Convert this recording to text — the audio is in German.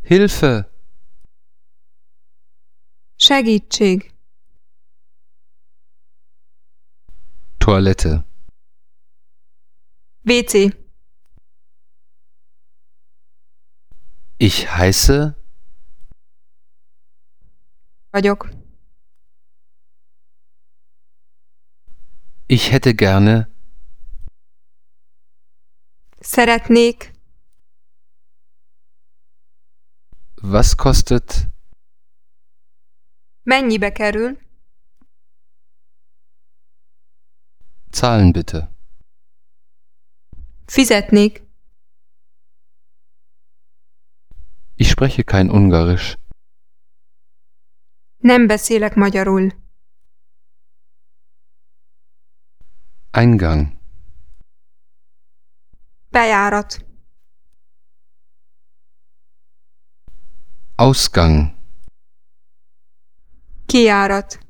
Hilfe! Segítség. Toilette. WC. Ich heiße Vagyok. Ich hätte gerne Szeretnék. Was kostet Mennyibe kerül? Zahlen bitte. Fizetnék. Ich spreche kein Ungarisch. Nem beszélek magyarul. Eingang. Bejárat. Ausgang. Kijárat.